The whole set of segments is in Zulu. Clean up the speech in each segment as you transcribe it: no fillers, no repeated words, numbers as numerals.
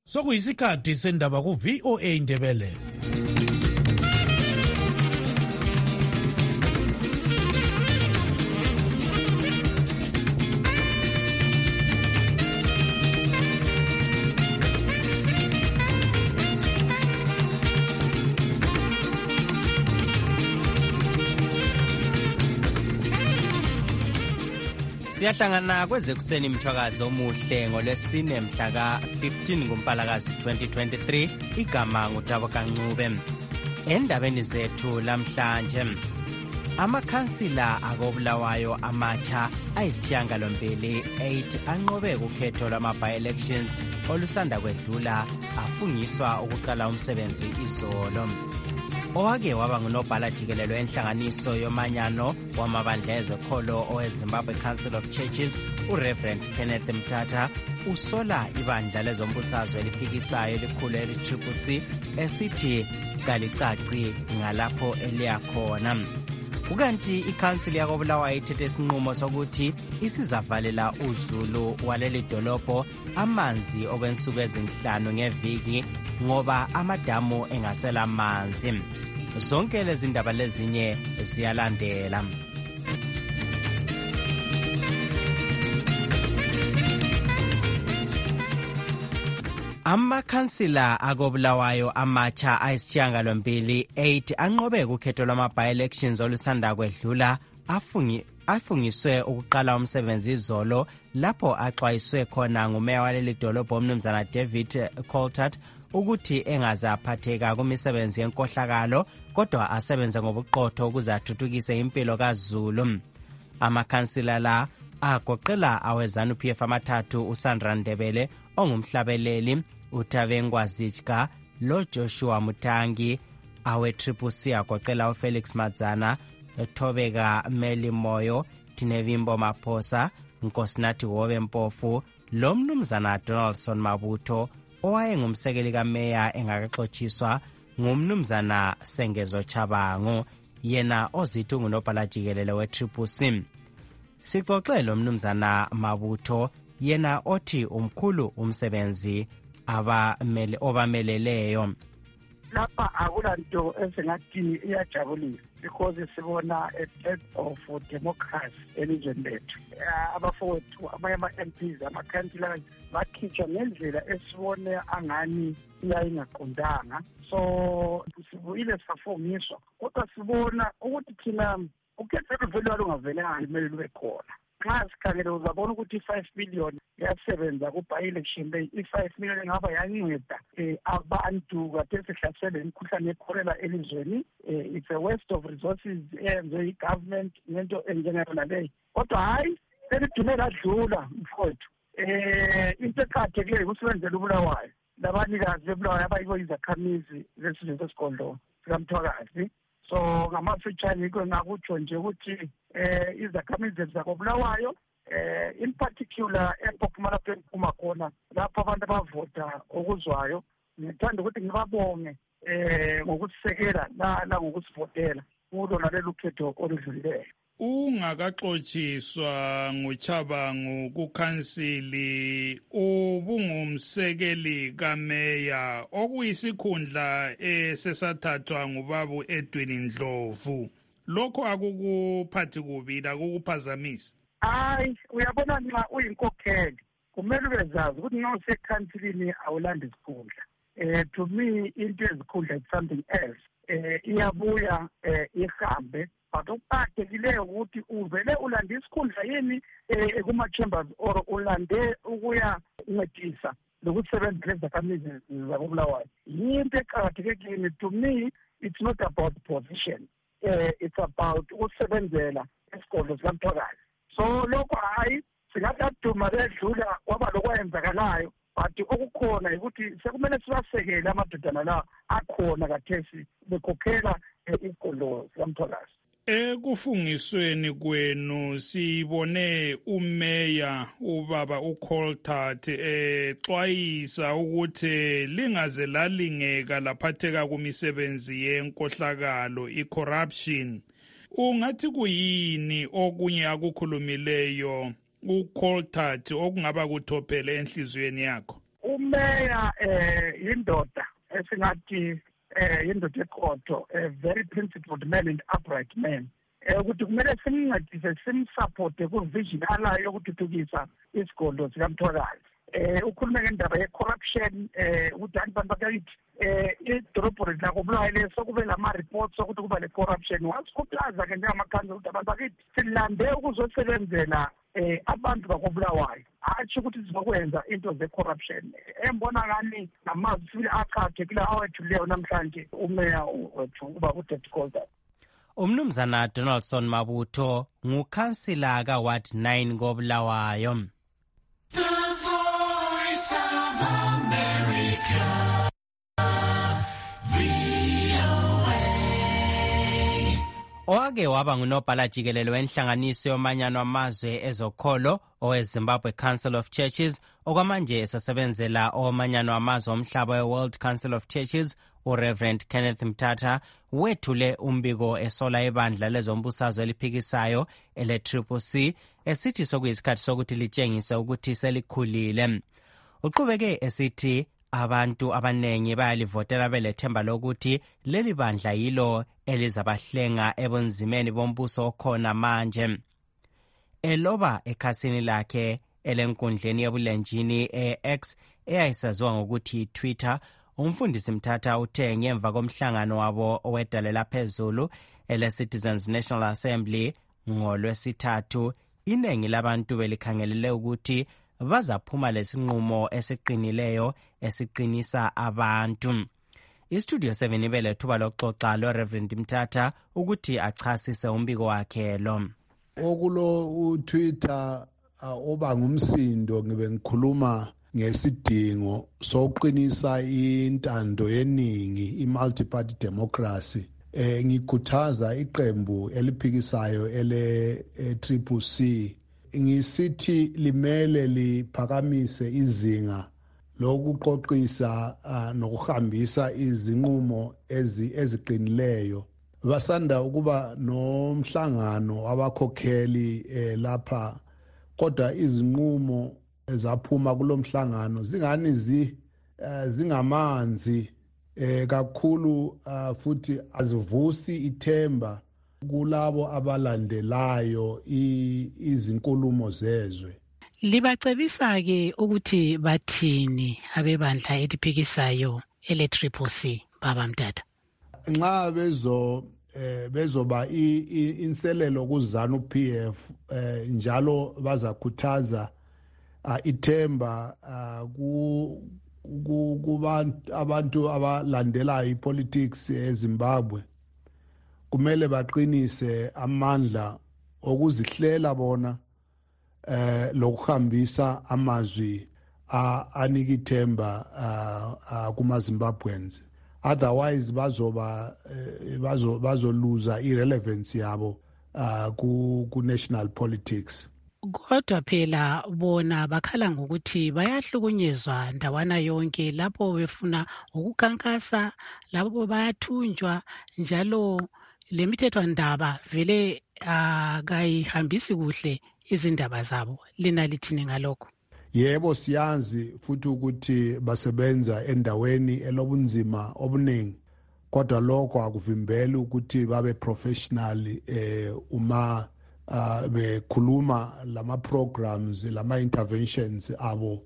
Sokuyisikhathi sendaba ku VOA Ndebele. Siyahlangana kwezekuseni imthwakazi omuhle ngolwesine mhla ka-15 kuMpalakazi 2023. Igama nguThabo Kancube. Endabeni zethu lamhlanje, amakhansila akobulawayo amatsha ayisishiyagalombili 8 anqobe kukhetho lwama-by-elections olusanda kwedlula afungiswa ukuqala umsebenzi izolo. Owake waba ngunobhala jikelelo enhlanganiso yomanyano wamabandla ezekholo oweZimbabwe Council of Churches, uReverend Kenneth Mthatha, usola ibandla lezombusazwe eliphikisayo elikhulu eli-CCC esithi kalicaci ngalapho eliyakhona. Ukanti ikhansili yakobulawayo ithethe isinqumo sokuthi isizavalela uzulu waleli dolobho amanzi okwensuku ezinhlanu ngeviki ngoba amadamu engasela manzi. Zonke lezi ndaba lezinye ziyalandela. Amakhansila akobulawayo amatsha ayisishiyagalombili 8 anqobe kukhetho lwama-by-elections olusanda kwedlula afungiswe ukuqala umsebenzi izolo lapho axwayiswe khona ngumeya waleli dolobho umnumzana David Coltart ukuthi engaze aphatheka kumisebenzi yenkohlakalo kodwa asebenze ngobuqotho ukuze athuthukise impilo kaZulu. Amakhansila la agoqela aweZANU-PF amathathu uSandra Ndebele ongumhlabeleli, uTavengwa Zijka, lo Joshua Mutangi, awe-CCC agoqela uFelix Madzana, Thobeka Melimoyo, Tinevimbo Maphosa, Nkosinathi Wobe Mpofu, lo mnumzana Donaldson Mabutho owayengumsekeli kameya engakaxotshiswa ngumnumzana Sengezo Chabango, yena ozithi ngunobhala jikelele we-CCC. Sixoxele umnumzana Mabutho, yena othi umkhulu umsebenzi obameleleyo. Lapha akulanto esingathi iyajabulisa because sibona a death of democracy elizweni lethu. Abafowethu abanye ama-MPs ama-councillors bakhitshwa ngendlela esibone angani iyayingaqondanga. So sibuyile safungiswa kodwa sibona ukuthi thina ukhetho luvele walungavelanga limele lube khona. Nxa sikhangele uzabona ukuthi i-5 million yasebenza ku-by-election leyi. I-5 million engaba yanceda abantu kade sihlasele imikhuhlane yekholera elizweni. It's a waste of resources eyenziwe i-government ngento enjengayona leyi. Kodwa hayi selidume ladlula mfowethu. Into eqakathekileyo ukusebenzela ubulawayo labanikazi bebulawayo abayibo izakhamizi zesizwe sesigodlo sikamthwakazi. So ngamafitshane yikho ngakutsho nje ukuthi izakhamizi zakobulawayo in particular eMpumalanga lapho engiphuma khona lapho abantu abavota okuzwayo, ngithanda ukuthi ngibabonge ngokusisekela ngokusivotela kulo nalelo khetho oludlulileyo. Ungakaxotshiswa nguChabango kukhansili ubungumsekeli kameya okuyisikhundla esesathathwa ngubabu Edwin Ndlovu. Lokho akukuphathi kubi akukuphazamisi? Hayi, uyabona nxa uyinkokheli kumele ubezazi ukuthi nxa usekhansilini awulanda isikhundla. To me into yezikhundla is something else. Iyabuya ihambe. But okuqakathekileyo ukuthi uvele ulande isikhundla yini kuma-chambers or ulande ukuya uncedisa lokusebenzisa lezakhamizi zakobulawayo. Yinto eqakatheke kimi. To me, it's not about position. It's about ukusebenzela esigodlo sikamthwakazi. So lokho hayi singathi aduma bedlula kwaba lokwenzakalayo, but okukhona ukuthi sekumele sibasekele amadodana la akhona kathesi bekhokhela isigodlo sikamthwakazi. Ekufungisweni kwenu sibone umeya ubaba uColtart exwayisa ukuthi lingaze lalingeka laphatheka kumisebenzi yenkohlakalo i-corruption. Ungathi kuyini okunye akukhulumileyo uColtart okungaba kuthophele enhlizweni yakho? umeya indoda esingathi indoda eqotho, a very principled man and upright man. Ukuthi kumele simncedise simsupporte ku-vision alayo yokuthuthukisa isigodlo sikamthwakazi. Ukhulume ngendaba ye-corruption, ukuthi abantu bakithi idorobho lako Bulawayo leso kube lama-reports sokuthi kuba le-corruption. Wasikhuthaza-ke njengamakhansela ukuthi abantu bakithi silande ukuzosebenzela abantu bakobulawayo, atsho ukuthi sizokwenza into ze-corruption. Embona ngani namazwi sibili acathe kula awethuleyo namhlanje umeya wethu uba uDade Coltart. Umnumzana Donaldson Mabutho ngukhansila ka-Ward 9 koBulawayo. Owake waba ngunobhala jikelele wenhlanganiso yomanyano amazwe ezokholo oweZimbabwe Council of Churches, okwamanje esasebenzela omanyano amazwe omhlaba we-World Council of Churches, uReverend Kenneth Mthatha wethule umbiko esola ibandla lezombusazwe eliphikisayo ele-CCC esithi sokuyisikhathi sokuthi litshengise ukuthi selikhulile. Uqhubeke esithi abantu abanengi bayalivotela belethemba lokuthi leli bandla yilo elizabahlenga ebunzimeni bombuso okhona manje. Eloba ekhasini lakhe elenkundleni yebulenjini e-X eyayisaziwa ngokuthi Twitter, umfundisi Mthatha uthe ngemva komhlangano wabo owedalela phezulu ele-Citizens National Assembly ngoLwesithathu, iningi labantu belikhangelele ukuthi bazaphuma lesinqumo esiqinileyo esiqinisa abantu. Istudio 7 ibele thuba lokuxoxa lo-Reverend Mthatha ukuthi achasise umbiko wakhe lo. Okulo uTwitter oba ngumsindo ngibe ngikhuluma ngesidingo sokuqinisa intando yeningi, i-multi-party democracy. Ngikhuthaza iqembu eliphikisayo ele-CCC ngisithi limele liphakamise izinga lokuqoqisa nokuhambisa izinqumo eziqinileyo. Basanda ukuba nomhlangano abakhokheli lapha, kodwa izinqumo ezaphuma kulomhlangano zingani zingamanzi kakhulu, futhi azivusi ithemba kulabo abalandelayo izinkulumo zezwe. Libacebisa ke ukuthi bathini abebandla eliphikisayo ele-CCC, Baba Mthatha? Nxa bezoba inselelo kuzanu PF, njalo bazakhuthaza ithemba abantu abalandelayo ipolitics eZimbabwe. Kumele baqinise amandla okuzihlela bona lokuhambisa amazwi anikithemba kuma-Zimbabweans. Otherwise bazoluza irrelevance yabo ku-national politics. Kodwa phela bona bakhala ngokuthi bayahlukunyezwa ndawana yonke lapho befuna ukukhankasa, lapho bayathunjwa njalo lemithethwandaba vele akayihambisi kuhle izindaba zabo. Lina lithini ngalokho? Yebo, siyazi futhi ukuthi basebenza endaweni elobunzima obuningi, kodwa lokho akuvimbeli ukuthi babe professional uma bekhuluma lama programs, lama interventions abo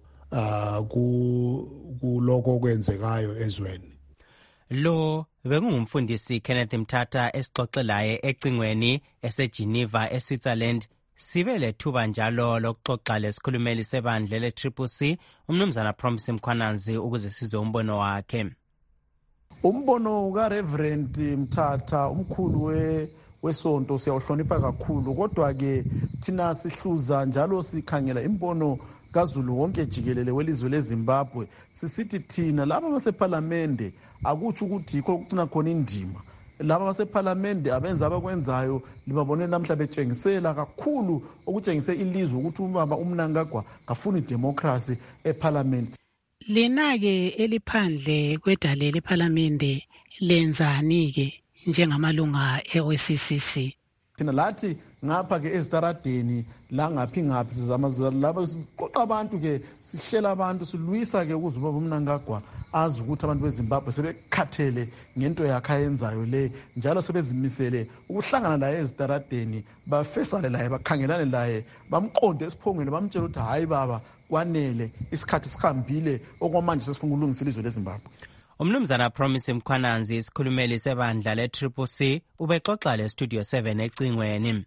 kuloko kwenzekayo ezweni. Lo bekungumfundisi Kenneth Mthatha esixoxelaye ecingweni eseGeneva eSwitzerland. Sibe lethuba njalo lokuxoxa lesikhulumeli sebandla le-CCC umnumzana Promise Mkhwananzi ukuze sizwe umbono wakhe. Umbono kaReverend Mthatha umkhulu wesonto siyawuhlonipha kakhulu, kodwa ke thina sihluza njalo sikhangela imbono kaZulu wonke jikelele welizwe leZimbabwe. Sisithi thina laba basePhalamende akutsho ukuthi yikho kucina khona indima. Laba basePhalamende abenza abakwenzayo libabone namhla betshengisela kakhulu okutshengise ilizwe ukuthi ubaba uMnangagwa kafuni democracy ePhalamende. Lena ke eliphandle kwedale lePhalamende lenzani ke njengamalunga e-CCC? Thina lathi ngapha ke ezitaradeni la ngaphi ngaphi sizama laba siqoqa abantu ke sihlela abantu silwisa ke ukuze ubaba uMnangagwa azi ukuthi abantu beZimbabwe sebekhathele ngento yakhe ayenzayo le njalo sebezimisele ukuhlangana laye ezitaradeni bafesane laye bakhangelane laye bamqonde esiphongweni bamtshela ukuthi hayi baba kwanele isikhathi sihambile okwamanje sesifuna ukulungisa ilizwe leZimbabwe. Umnumzana Promise Mkhwananzi isikhulumeli sebandla le-CCC ubexoxa le-Studio 7 ecingweni.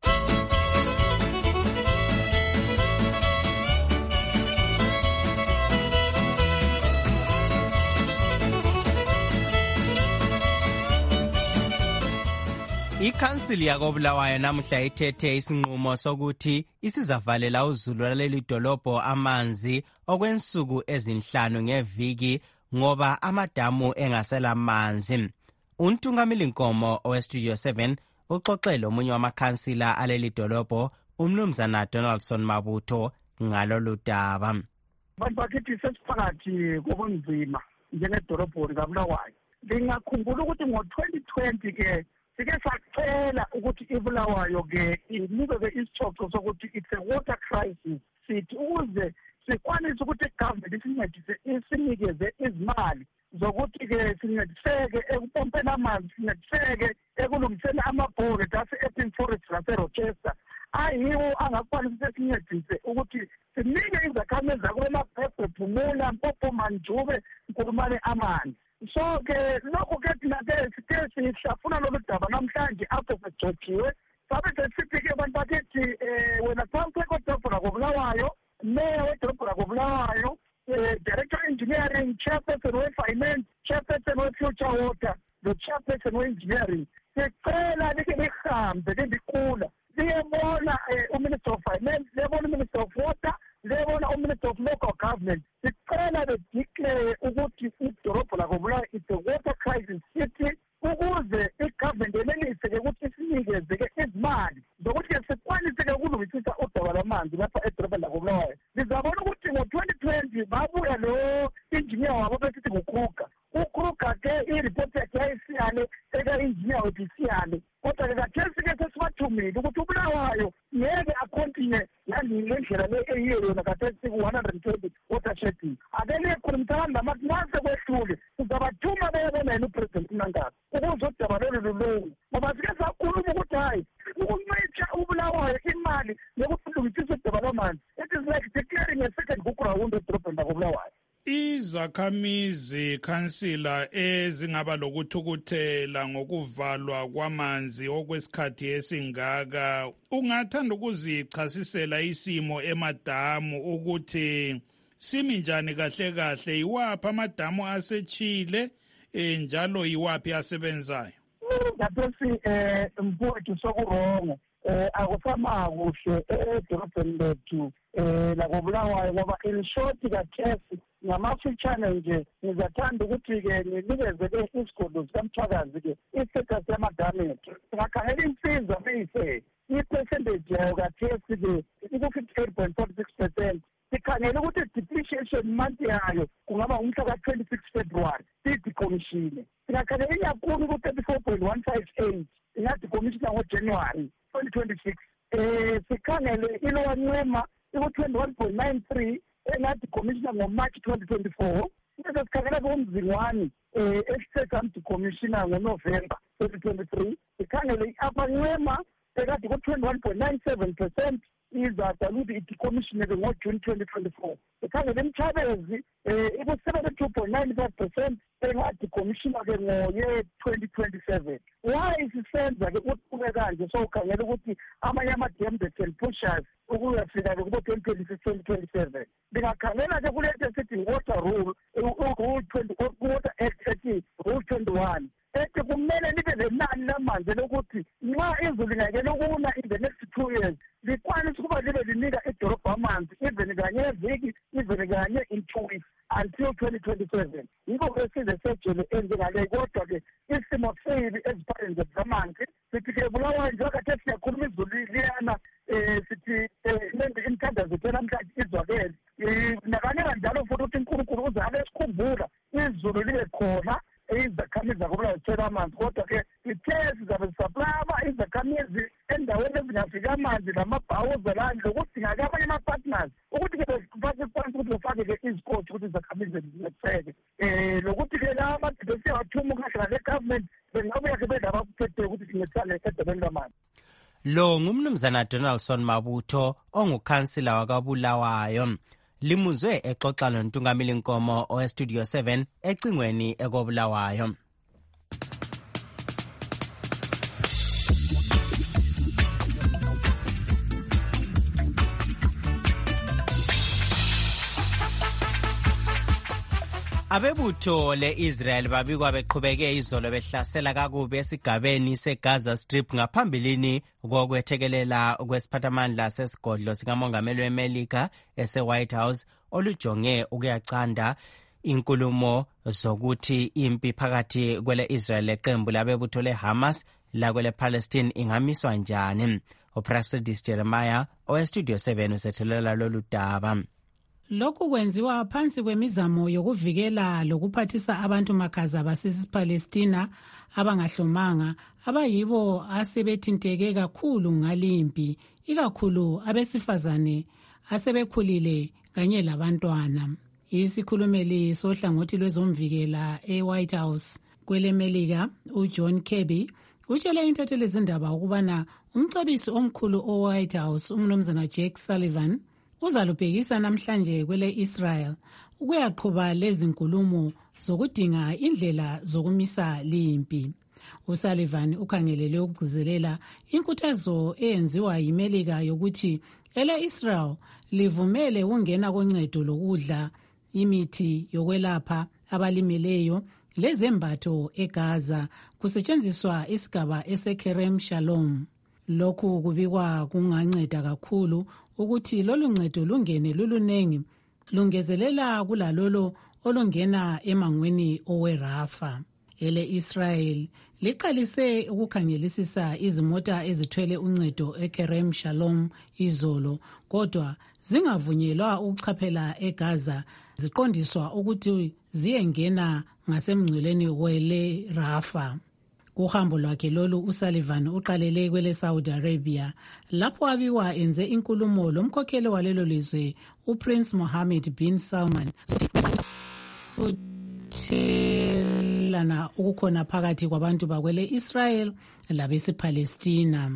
Ikhansili yakoBulawayo namuhla ithethe isinqumo sokuthi isizavalela uzulu lwaleli dolobho amanzi okwensuku ezinhlanu ngeviki ngoba amadamu engasela manzi. Untungameli Nkomo oweStudio 7 uxoxele omunye wamakhansila aleli dolobho umnumzana Donaldson Mabutho ngalolu daba. Bakithi sesiphakathi kobunzima njengedolobho likaBulawayo. Ngingakhumbula ukuthi ngo-2020 ke sike sacela ukuthi iBulawayo ke inikwe isithotho sokuthi it's a water crisis sithi ukuze sikwanise ukuthi igovernment isincedise isinikeze izimali zokuthi ke sincediseke ekupompeni amanzi, sincediseke ekulungiseni amabhore ase-Epping Forest lase-Rochester ayiwo angakwanisa sincedise ukuthi sinike izakhamizi zakwelaphephe Phumula, Mpopo, Manjube, Nkulumane amanzi. So ke lokho ke thina ke sithe sihlafuna lolu daba namhlanje apho sejothiwe sabe sesithi ke abantu bakithi wena Council koBulawayo, Mayor wedolobho lakoBulawayo, Director Engineering, Chairperson we-Finance, Chairperson we-Future Water, the Chairperson we-Engineering, sicela like lihambe likhula liyebona uMinister of Finance, liyebona uMinister of Water, liyebona uMinister of Local Government. Sicela bedeclare ukuthi idolobho lakoBulawayo it's a water crisis city ukuze igovernment yenelise ukuthi isinikeze izimali zokuthi sikwanise ukulungisisa udaba lwamanzi lapha edolobho lakoBulawayo. Sizabona ukuthi ngo-2020 babuya lo engineer wabo besithi nguKruger. uKruger ke ireport yakhe yayisiyale eka-engineer wethu isiyale kodwa ke kathesi ke sesibathumile ukuthi uBulawayo ngeke acontinue ngendlela le eyiyo yona kathesi ku-120 watershed. Ake liyekhulumisana namathi nase kwehlule sizabathuma beyebona yena uPresident Mnangagwa ukuze udaba lolu lulungu ngoba sike sakhuluma ukuthi hayi ukuncitsha uBulawayo imali yokulungisisa udaba lwamanzi it is like declaring a second Gukurahundi edolobheni lakoBulawayo. Izakhamizi khansila ezingaba lokuthukuthela ngokuvalwa kwamanzi okwesikhathi esingaka ungathanda ukuzichasisela isimo emadamu ukuthi simi njani kahle kahle, iwaphi amadamu asechile njalo iwaphi asebenzayo? Ngathi mfowethu sokurongo akusamakuhle edolobheni lethu lakoBulawayo ngoba in short kathesi ngamafitshane nje ngizathanda ukuthi-ke nginikeze-ke isigodo sikamthwakazi-ke i-status yamadamu ethu. Singakhangela insiza beyise i-percentage yayo kathesi-ke iku-58.46%. Sikhangela ukuthi i-depreciation month yayo kungaba umhla ka-26 February siyidikomishine. Singakhangela iyakhulu ku-34.158 ingadikomishina ngoJanuary 2026. Sikhangele ilowa ncema iku-21.93 engadikomishina ngoMarch 2024. Bese sikhangela umzingwane esisekamdikomishina ngoNovember 2023. Sikhangele i-upper ncema ekade ku-21.97% izadala ukuthi idikomishine-ke ngoJune 2024. Sikhangele imthabezi iku-72.95% engadikomishina-ke ngoye 2027. Why sisenza-ke ukuthi kanje so ukhangela ukuthi amanye ama-dam and pushers ukuyafika-ke kubo-2026 2027. Lingakhangela-ke kulento esithi water rule, water act ethi rule 21 ethi kumele libe lenani lamanzi lokuthi nxa izulu lingeke lokuna in the next 2 years likwanisa ukuba libe linika idolobho amanzi even kanye eviki even kanye in 2 weeks until 2027. Yikho-ke size sejele enzengaleyo kodwa-ke isimo sibi eziphaleni zamanzi sithi-ke Bulawayo njengoba siyakhuluma izulu liyana sithi imithandazo ethu namhlanje izwakele nakanye kanjalo futhi ukuthi uNkulunkulu uzale esikhumbula izulu libe khona izakhamizi zakoBulawayo zithola amanzi kodwa-ke ithe sizabe sisaplava izakhamizi endaweni ezingafika amanzi lamabhawuza landle ukudingaka abanye ama-partners ukuthi-ke befake phansi ukuthi befake-ke izikoti ukuthi izakhamizi zincediseke lokuthi-ke la abantu besiyawathuma ukuhlangana le-government bengabuya-ke benabakuphethe ukuthi sincedisane edabeni lwamanzi. Lo ngumnumzana Donaldson Mabutho ongukhansila wakwaBulawayo. Limuzwe exoxa noNtungamili Nkomo oweStudio 7 ecingweni ekobulawayo. Abebutho le-Israel babikwa beqhubeke izolo behlasela kakubi esigabeni seGaza Strip ngaphambilini kokwethekelela kwesiphathamandla sesigodlo sikamongameli weMelika ese-White House olujonge ukuyacanda inkulumo zokuthi impi phakathi kwele-Israel leqembu labebutho le-Hamas lakwele-Palestine ingamiswa njani. UPraxedis Jeremiah oweStudio 7 usethelela lolu daba. Lokhu kwenziwa phansi kwemizamo yokuvikela lokuphathisa abantu makhaza basePalestina abangahlomanga abayibo asebethinteke kakhulu ngalimpi, ikakhulu abesifazane asebekhulile kanye labantwana. Isikhulumeli sohlangothi lwezomvikela eWhite House kweleMelika uJohn Kirby utshele intatheli zindaba ukubana umcebisi omkhulu oWhite House umnumzana Jake Sullivan uzalubhekisa namhlanje kwele-Israel ukuyaqhuba lezi nkulumo zokudinga indlela zokumisa limpi. USullivan ukhangelele ukugcizelela inkuthazo eyenziwa yiMelika yokuthi ele-Israel livumele ukungena koncedo lokudla, imithi yokwelapha abalimeleyo lezembatho eGaza kusetshenziswa isigaba eseKerem Shalom. Lokhu kubikwa kunganceda kakhulu ukuthi lolu ncedo lungene lulunengi, lungezelela kulalolo olungena emangweni oweRafa. Ele-Israel liqalise ukukhangelisisa izimota ezithwele uncedo eKerem Shalom izolo, kodwa zingavunyelwa ukuchaphela eGaza, ziqondiswa ukuthi ziyengena ngasemngceleni wele-Rafa. Kuhambo lwakhe lolu uSullivan uqalele kwele-Saudi Arabia lapho abiwa enze inkulumo lomkhokheli walelo lizwe uPrince Mohammed bin Salman futhelana ukukhona phakathi kwabantu bakwele-Israel labesipalestina.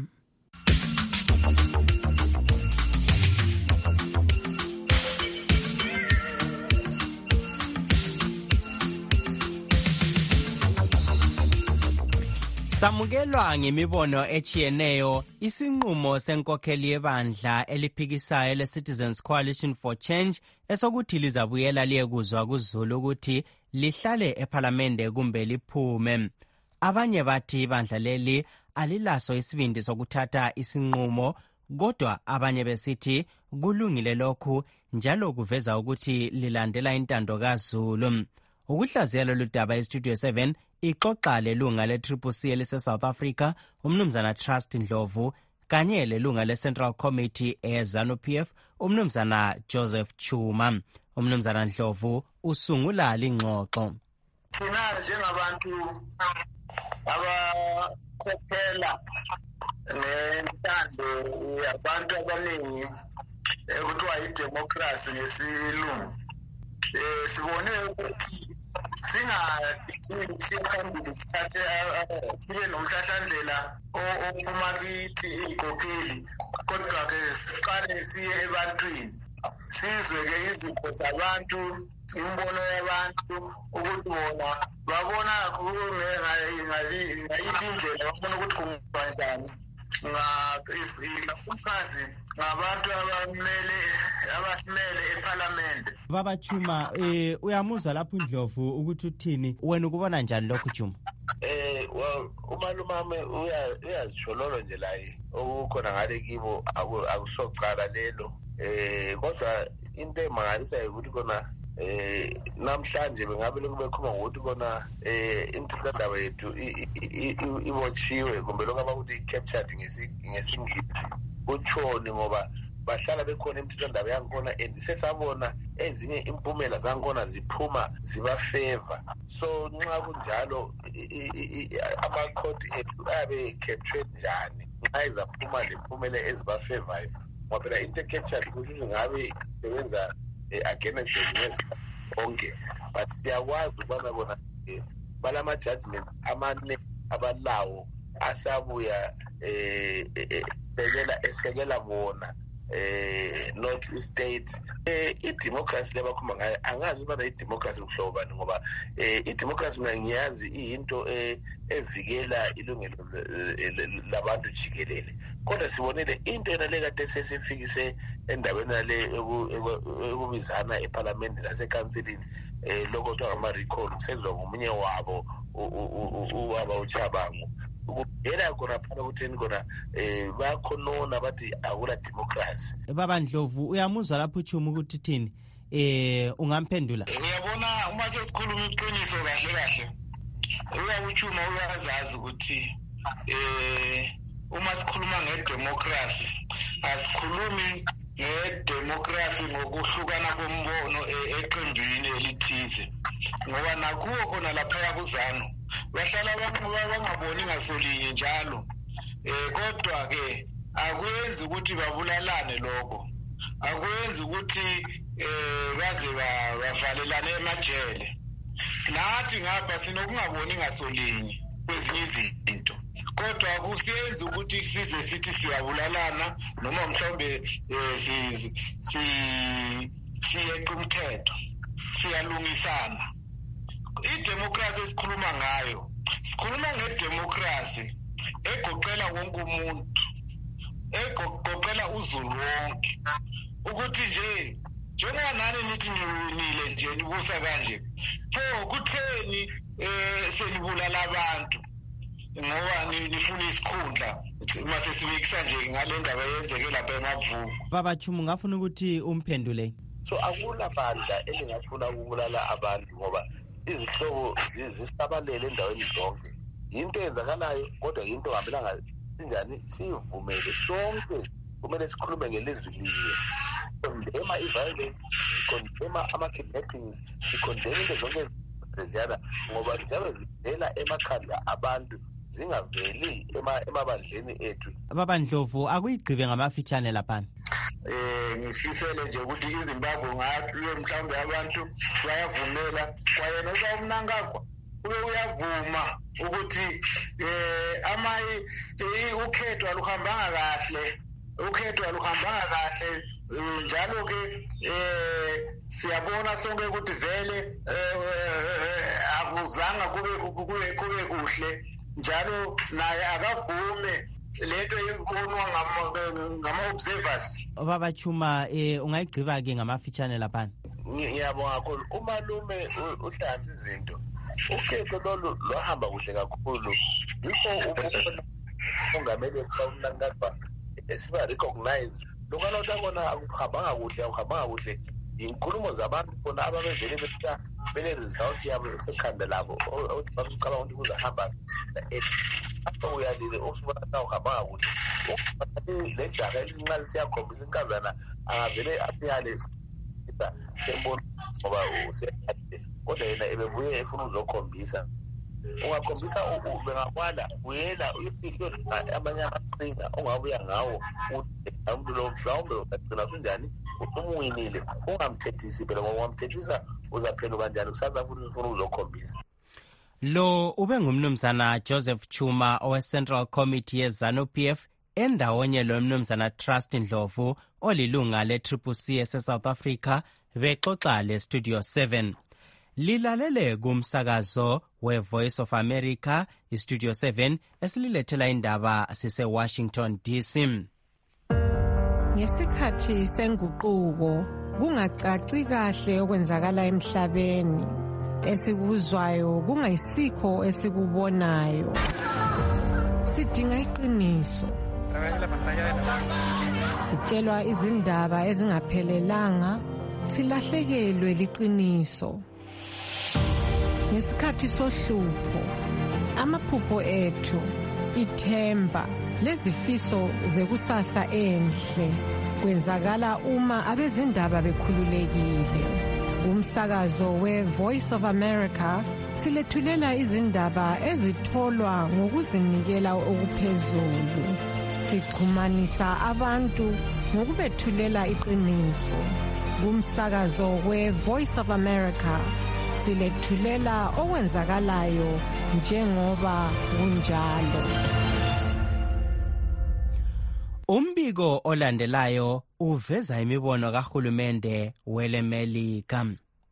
Samukelwa ngemibono echiyeneyo isinqumo senkokheli yebandla eliphikisayo le-Citizens Coalition for Change esokuthi lizabuyela liyekuzwa kuZulu ukuthi lihlale ephalamende kumbe liphume. Abanye bathi ibandla leli alilaso isibindi sokuthatha isinqumo, kodwa abanye besithi kulungile lokhu njalo kuveza ukuthi lilandela intando kaZulu. Ukuhlaziya lolu daba eStudio 7 ixoxa lelunga le-CCC elise-South Africa umnumzana Trust Ndlovu kanye lelunga le-Central Committee e-ZANU-PF umnumzana Joseph Chuma. Umnumzana Ndlovu usungula lingxoxo. Thina njengabantu abakhokhela nentando yabantu abaningi ekuthiwa idemocracy ngesilungu, sibone ukuthi singaphambili sithathe sibe nomhlahlandlela ophuma kithi iy'nkokheli, kodwa-ke siqale siye ebantwini sizwe-ke izipho zabantu, imbono yabantu ukuthi bona babona ngayiphi indlela babona ukuthi kunganjani umkhazi ngabantu abasimele ephalamende. Baba Chuma, uyamuzwa lapho uNdlovu ukuthi uthini, wena ukubona njani lokhu Chuma? Umalumame uyazishololo nje la okukhona ngale kibo akusocala lelo, kodwa into emangalisayo ukuthi kona namhlanje bengabe lokhu bekhuluma ngokuthi kona intuthandaba yethu ibotshiwe kumbe lokhu abakuthi i-captured ngesingisi utshoni ngoba bahlala bekhona imithethwandaba yankhona and sesabona ezinye impumela zankhona ziphuma zibafeva. So nxa kunjalo amakhoti ethu abe captured njani nxa ezaphuma lempumela ezibafevayo ngoba phela into ecaptured ukuthi ngabe sebenza against the onke, but siyakwazi ukubana bona balama-judgment amane abalawo asabuya esekela bona not state i-democracy lebakhuluma ngayo angazi ubana i-democracy kuhlobo bani ngoba i-democracy mina ngiyazi iyinto evikela ilungelo labantu jikelele, kodwa sibonile into yena le kade sesifikise endaweni yale ekubizana ephalamende lasekansilini lokho kuthiwa ngama-recall kusenziwa ngomunye wabo ubaba uChabangu yena khona phana kutheni khona bayakhonona bathi akula democracy. Baba Ndlovu uyamuzwa lapho uChuma ukuthi thini ungamphendula? Uyabona uma sesikhuluma iqiniso kahle kahle uyakuChuma uyazazi ukuthi uma sikhuluma ngedemocracy asikhulumi ngedemocracy ngokuhlukana kombono eqembini elithize ngoba nakuwo khona lapha kuzano bahlala bangaboni ngasolinye njalo kodwa ke akuyenzi ukuthi babulalane lokho, akuyenzi ukuthi baze bavalelane emajele. Nathi ngapha sinokungaboni ngasolinye kwezinye izinto, kodwa akusiyenzi ukuthi size sithi siyabulalana noma mhlawumbe siyeqa umthetho siyalungisana. Idemocracy esikhuluma ngayo sikhuluma ngedemocracy egoqela wonke umuntu, egoqela uzulu wonke, ukuthi nje njengoba nani nithi niwinile nje nibusa kanje pho kutheni senibulala abantu ngoba nifuna isikhundla mase sibikisa nje ngale ndaba yenzeke lapha eMavuko. Baba Chuma ngafuna ukuthi umphendule. So akula bandla elingafuna ukubulala abantu ngoba izihlobo zisabalele endaweni zonke. Yinto eyenzakalayo kodwa yinto ngabelanga sinjani sivumele sonke, kumele sikhulume ngelizwi linye. Condemn i-violence, condemn ama-kidnappings, condemn into zonke eziyana ngoba ziyabe zivela emakhanda abantu zingaveli emabandleni ethu. Baba Ndlovu akuyigqibe ngamafitshane laphana. Ngifisele nje ukuthi iZimbabwe ngayo mhlawumbe abantu bayavumela kwayena uMnangagwa uyavuma ukuthi ukhetho aluhambanga kahle njalo ke siyabona sonke ukuthi vele akuzanga kube kuhle njalo naye akavume lento ibonwa ngama-observers. Baba Chuma ungayigqiba ke ngamafitshane laphana. Ngiyabonga kakhulu umalume uhlanza izinto, ukhetho lolu lohamba kuhle kakhulu, yikho ubona ongamele uMnangagwa esiba recognize lokho utabona akuhambanga kuhle inkulumo zabantu bona ababevele befika bene results yabo esekhanda labo bacabanga ukuthi kuzahamba apho uyalile usubona uhambanga kuhle le jaha elincane siyakhombisa inkazana angavele apiyale sembona ngoba useyakade kodwa yena ebebuye efuna uzokhombisa ungakhombisa bengakwala uyela uyifike amanye amaqhinga ongabuya ngawo umuntu lo mhlawumbe ugcina sunjani umwinile ungamthethisi phela ngoba ungamthethisa uzaphela kanjani kusasa futhi ufuna uzokhombisa. Lo ube ngumnumzana Joseph Chuma owe-Central Committee ye-ZANU-PF endawonye lo mnumzana Trust Ndlovu olilunga le-CCC ese-South Africa bexoxa le-Studio 7. Lilalele kumsakazo we-Voice of America i-Studio 7 esililethela indaba sise-Washington DC. Ngesikhathi senguquko kungacaci kahle okwenzakala emhlabeni, esikuzwayo kungayisikho esikubonayo. Sidinga iqiniso. Sitshelwa izindaba ezingaphelelanga, silahlekelwe liqiniso. Ngesikhathi sohlupho, amaphupho ethu, ithemba lezifiso zekusasa enhle kwenzakala uma abezindaba bekhululekile. Umsakazo we-Voice of America silethulela izindaba ezitholwa ngokuzinikela okuphezulu. Sixhumanisa abantu ngokubethulela iqiniso. Kumsakazo we-Voice of America silethulela okwenzakalayo njengoba kunjalo. Umbiko olandelayo uveza imibono kahulumende welemelika.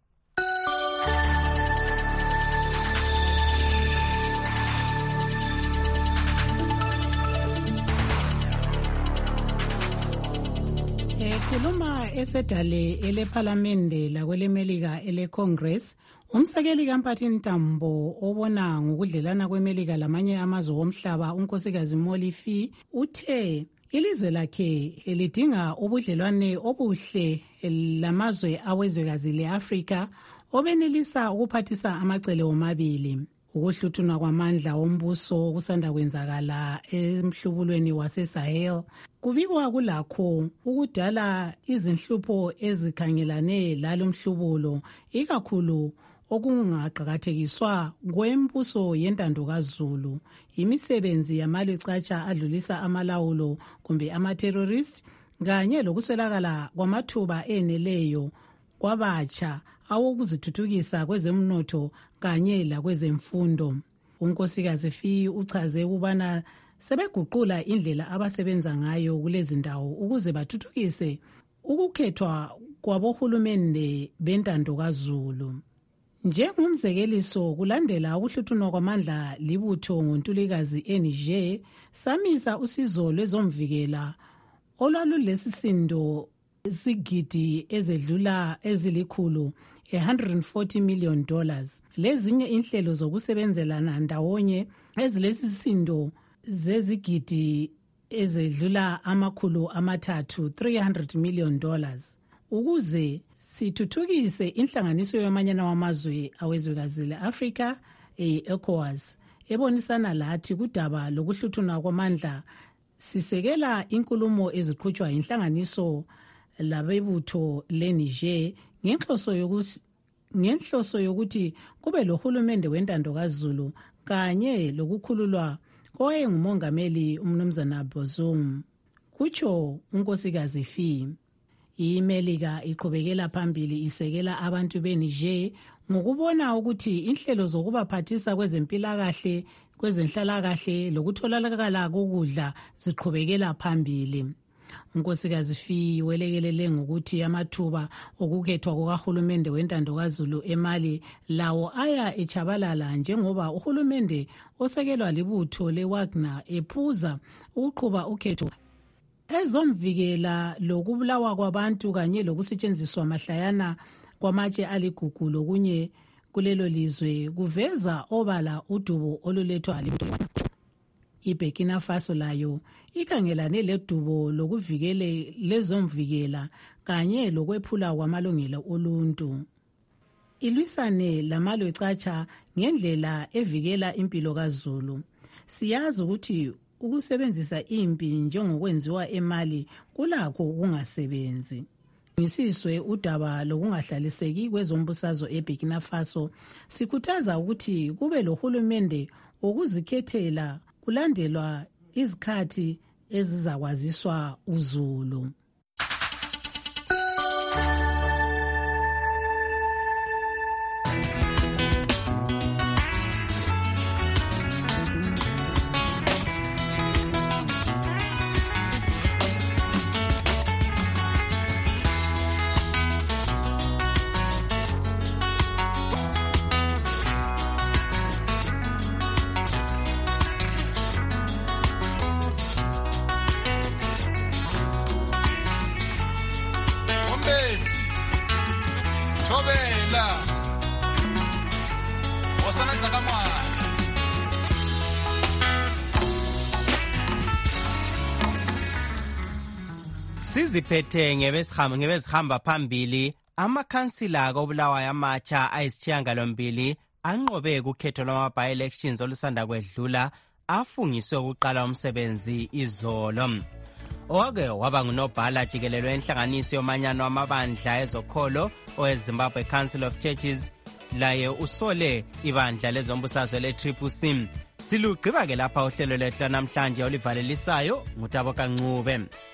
Ekhuluma esedale elephalamende lakwelemelika eleCongress, umsekeli kaMphathi Ntambo obona ngokudlelana kwemelika lamanye amazwe omhlaba unkosikazi Molly Fee uthe ilizwe lakhe lidinga ubudlelwane obuhle lamazwe awezwekazi leAfrika obenelisa ukuphathisa amacele omabili. Ukuhluthunwa kwamandla ombuso kusanda kwenzakala emhlubulweni waseSahel kubikwa kulakho ukudala izinhlupho ezikhangelane lalo mhlubulo, ikakhulu okungaqakathekiswa kwembuso yentando kaZulu, imisebenzi yamalicatsha adlulisa amalawulo kumbe amaterrorist, kanye lokuswelakala kwamathuba eneleyo kwabatsha awokuzithuthukisa kwezemnotho kanye lakwezemfundo. Unkosikazi Fee uchaze ukubana sebeguqula indlela abasebenza ngayo kulezi ndawo ukuze bathuthukise ukukhethwa kwabohulumende bentando kaZulu. Njengomzekeliso, kulandela ukuhluthunwa kwamandla libutho ngoNtulikazi eNiger, samisa usizo lwezomvikela olwalulesisindo izigidi ezedlula ezilikhulu $140 million. Lezinye inhlelo zokusebenzelana ndawonye ezilesisindo zezigidi ezedlula amakhulu amathathu $300 million ukuze sithuthukise inhlanganiso yamanyana wamazwe awezwekazi le-Afrika ECOWAS ebonisana lathi kudaba lokuhluthunwa kwamandla. Sisekela inkulumo eziqhutshwa inhlanganiso labebutho leNiger ngenhloso yokuthi kube lohulumende wentando kaZulu kanye lokukhululwa kowayengumongameli umnumzana Bazoum, kutsho unkosikazi Fee. IMelika iqhubekela phambili isekela abantu beNiger ngokubona ukuthi inhlelo zokubaphathisa kwezempilakahle, kwezenhlalakahle lokutholakala kokudla ziqhubekela phambili. Unkosikazi Fee welekelele ngokuthi amathuba okukhethwa kukahulumende wentando kaZulu eMali lawo aya echabalala njengoba uhulumende osekelwa libutho leWagner ephuza ukuqhuba ukhetho ezomvikela lokubulawa kwabantu kanye lokusetshenziswa mahlayana kwamatshe aligugu lokunye kulelo lizwe kuveza obala udubo olulethwa libutho leWagner. IBurkina Faso layo ikhangelane ledubo lokuvikele lezomvikela kanye lokwephula kwamalungelo oluntu. Ilwisane lamalwecatsha ngendlela evikela impilo kaZulu. Siyazi ukuthi ukusebenzisa impi njengokwenziwa eMali kulakho ukungasebenzi. Ngisizwe udaba lokungahlaliseki kwezombusazwe eBurkina Faso, sikhuthaza ukuthi kube lohulumende wokuzikhethela kulandelwa izikhathi ezizakwaziswa uZulu. Thobela osanenza kamwana siziphethe ngebezihamba phambili. Amakhansila koBulawayo amatsha ayisishiyagalombili anqobe kukhetho lwama-by-elections olusanda kwedlula afungiswe ukuqala umsebenzi izolo. Owake waba ngunobhala jikelelo enhlanganiso yomanyano wamabandla ezokholo oweZimbabwe Council of Churches laye usole ibandla lezombusazwe le-CCC Silugqiba ke lapha uhlelo lwethu namhlanje olivalelisayo ngutabo kaNcube.